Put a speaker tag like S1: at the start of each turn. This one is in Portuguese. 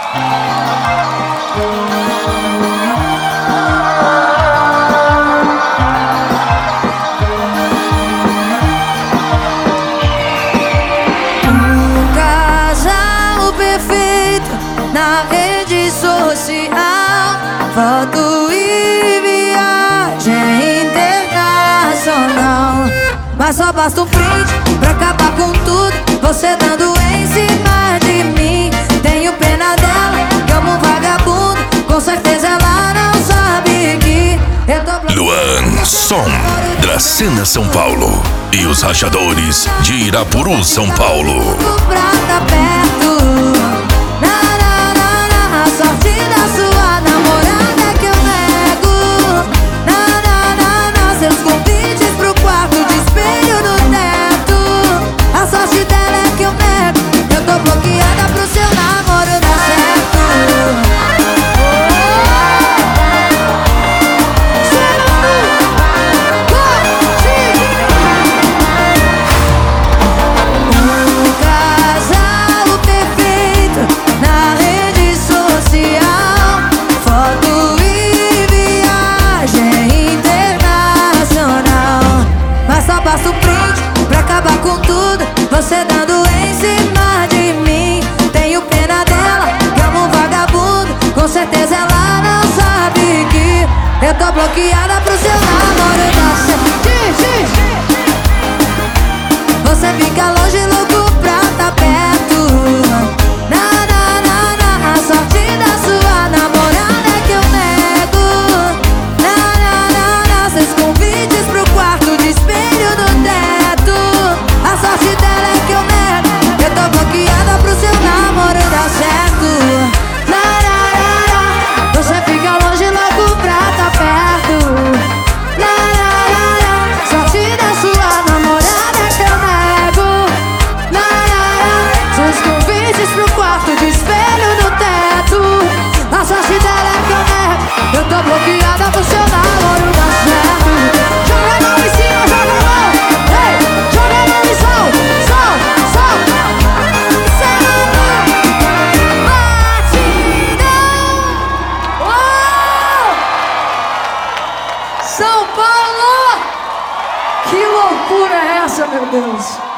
S1: Na rede social, foto e viagem internacional. Mas só basta um print pra acabar com tudo, você dando em cima de mim. Tenho pena dela, que amo um vagabundo, com certeza ela não sabe que eu tô
S2: Luan, som da cena São Paulo e os rachadores de Irapuru, São Paulo.
S1: pra tá perto. Sorte da sua namorada que eu nego. Seus convites pro quarto de espelho no teto. A sorte dela é que eu nego. Eu tô bloqueada pro seu namoro dar certo. Um casal perfeito na rede social, foto e viagem internacional. Mas só basta um print pra acabar com tudo, você dando em cima de mim. Tenho pena dela, que amo um vagabundo, com certeza ela não sabe que eu tô bloqueada pro seu namoro dar certo. Você fica longe, louco pra tá perto. A sorte da sua namorada que eu nego. Seus convites pro quarto de espelho no teto. A sorte dela é que eu nego. Eu tô bloqueada pro seu namoro dar certo. Você fica longe, louco pra tá perto. Sorte da sua namorada que eu nego. Seus convites pro quarto de espelho no teto. A sorte dela é que eu nego. Eu tô bloqueada pro seu namoro dar certo. Joga a mão em cima, joga a mão. Ei, joga a mão e sol. Batidão. Uou! São Paulo! Que loucura é essa, meu Deus?